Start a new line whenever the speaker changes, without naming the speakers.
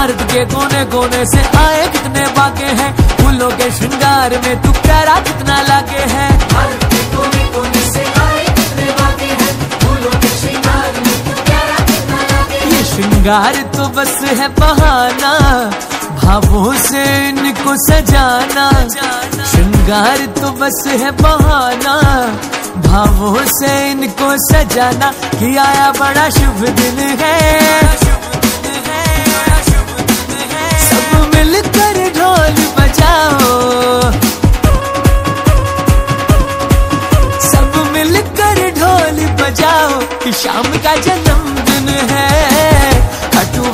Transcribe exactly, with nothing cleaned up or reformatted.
भारत के कोने कोने से आए कितने बाके हैं, फूलों के श्रृंगार में तू प्यारा कितना लागे है। भारत के कोने कोने से आए कितने बाके हैं, फूलों के श्रृंगार में तू प्यारा कितना लागे है। ये श्रृंगार तो बस है बहाना, भावों से इनको सजाना। श्रृंगार तो बस है बहाना, भावों से इनको सजाना। कि आया बड़ा शुभ दिन है, सब मिलकर ढोल बजाओ, सब मिलकर ढोल बजाओ। कि शाम का जन्म